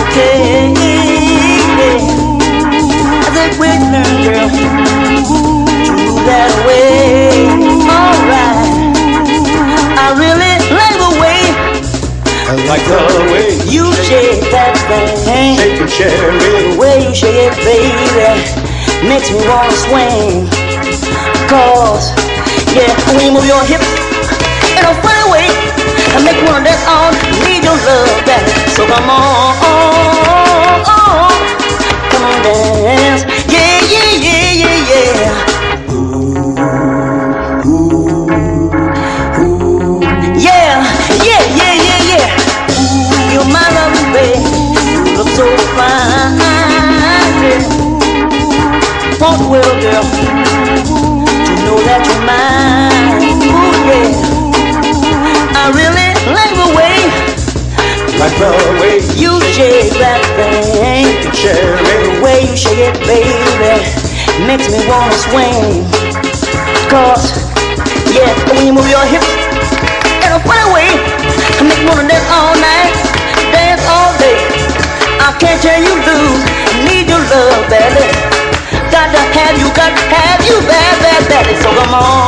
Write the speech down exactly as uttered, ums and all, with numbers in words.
okay. I think we learn, girl, to that way. Alright, I really like the way, I like the way you shake that thing. Shake and share it. The way you shake it, baby, makes me wanna swing. Cause, yeah, when you move your hips in a funny way, I make me wanna dance on, need your love back. So come on, come on, dance. Yeah, yeah, yeah, yeah, yeah. Ooh, ooh, ooh. Yeah, yeah, yeah, yeah, yeah. Ooh, you're my lovely babe. You look so fine, yeah. Want the world, girl, to know that you're mine. Ooh, yeah. I really like the way, like the way you shake that thing. share it. The way you shake it, baby, makes me wanna swing. Cause, yeah, when you move your hips in a funny way, I make me wanna dance all night, dance all day. I can't tell you lose, need your love badly. Got to have you, got to have you bad, bad, badly. So come on.